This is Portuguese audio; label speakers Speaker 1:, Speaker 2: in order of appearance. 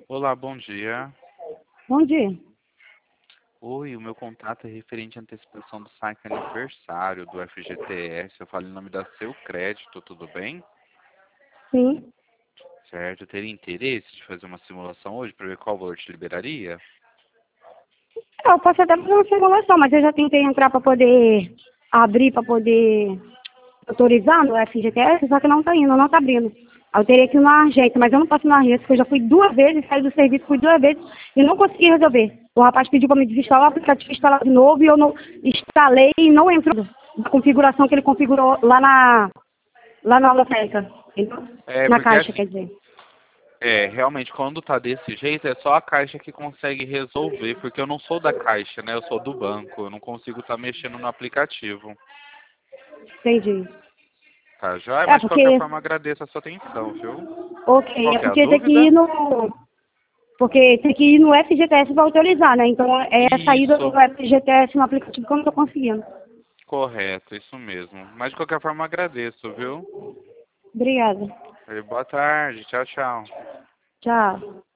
Speaker 1: Olá, bom dia.
Speaker 2: Bom dia.
Speaker 1: Oi, o meu contato é referente à antecipação do saque aniversário do FGTS. Eu falo em nome da Seu Crédito, tudo bem?
Speaker 2: Sim.
Speaker 1: Certo, eu teria interesse de fazer uma simulação hoje para ver qual valor te liberaria?
Speaker 2: Eu posso até fazer uma simulação, mas eu já tentei entrar para poder abrir, para poder autorizar no FGTS, só que não está indo, não está abrindo. Eu teria que ir na agência, mas eu não posso ir na agência, porque eu já fui 2 vezes, saí do serviço, fui 2 vezes e não consegui resolver. O rapaz pediu para me desinstalar o aplicativo, instalar de novo, e eu não instalei e não entrou na configuração que ele configurou lá na lotérica, entendeu?
Speaker 1: É,
Speaker 2: Na
Speaker 1: porque
Speaker 2: caixa,
Speaker 1: assim,
Speaker 2: quer dizer.
Speaker 1: realmente quando tá desse jeito é só a Caixa que consegue resolver, porque eu não sou da Caixa, né? Eu sou do banco, eu não consigo estar mexendo no aplicativo.
Speaker 2: Entendi.
Speaker 1: Tá, joia?
Speaker 2: É,
Speaker 1: Mas de qualquer
Speaker 2: porque...
Speaker 1: forma agradeço a sua atenção, viu?
Speaker 2: Ok,
Speaker 1: Qual
Speaker 2: é
Speaker 1: que é a
Speaker 2: porque tem que ir
Speaker 1: dúvida?
Speaker 2: no... Porque tem que ir no FGTS para autorizar, né? Então é a saída do
Speaker 1: Isso.
Speaker 2: FGTS no aplicativo que eu não estou conseguindo.
Speaker 1: Correto, isso mesmo. Mas de qualquer forma agradeço, viu?
Speaker 2: Obrigada.
Speaker 1: Boa tarde, tchau, tchau.
Speaker 2: Tchau.